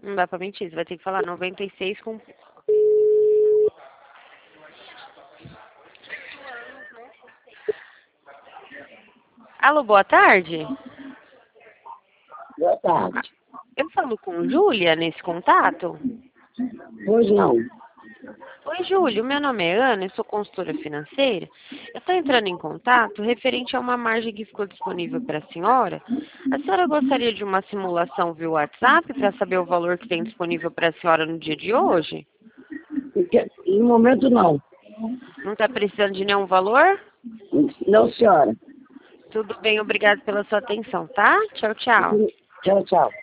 Não dá pra mentir, você vai ter que falar 96 com... Alô, boa tarde. Boa tarde. Eu falo com Júlia nesse contato? Hoje não. Oi, Júlia, meu nome é Ana, eu sou consultora financeira. Eu estou entrando em contato referente a uma margem que ficou disponível para a senhora. A senhora gostaria de uma simulação via WhatsApp para saber o valor que tem disponível para a senhora no dia de hoje? No momento não. Não está precisando de nenhum valor? Não, senhora. Tudo bem, obrigado pela sua atenção, tá? Tchau, tchau. Tchau, tchau.